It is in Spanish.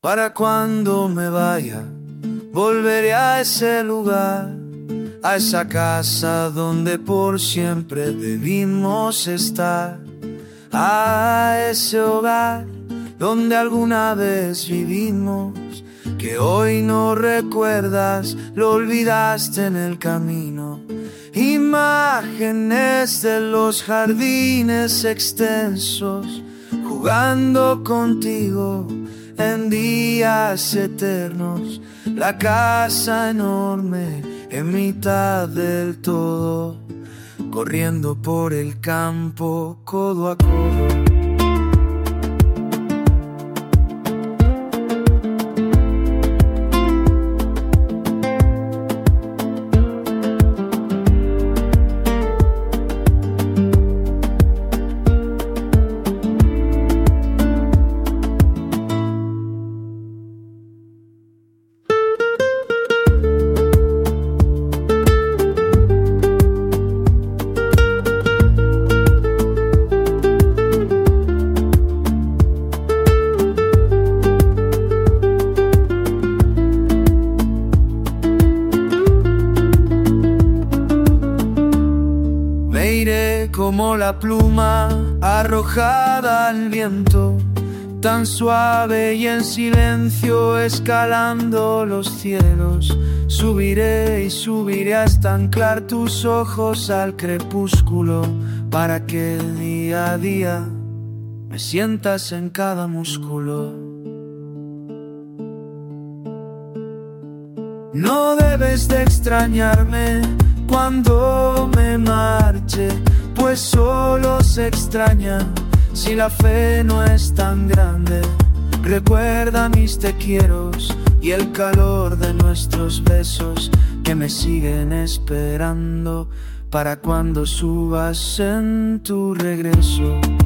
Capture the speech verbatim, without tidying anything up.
Para cuando me vaya, volveré a ese lugar, a esa casa donde por siempre debimos estar, a ese hogar donde alguna vez vivimos, que hoy no recuerdas, lo olvidaste en el camino. Imágenes de los jardines extensos, jugando contigo en días eternos, la casa enorme en mitad del todo, corriendo por el campo codo a codo. Como la pluma arrojada al viento, tan suave y en silencio escalando los cielos. Subiré y subiré hasta anclar tus ojos al crepúsculo, para que día a día me sientas en cada músculo. No debes de extrañarme cuando me marche, pues solo se extraña si la fe no es tan grande. Recuerda mis te quieros y el calor de nuestros besos, que me siguen esperando para cuando subas en tu regreso.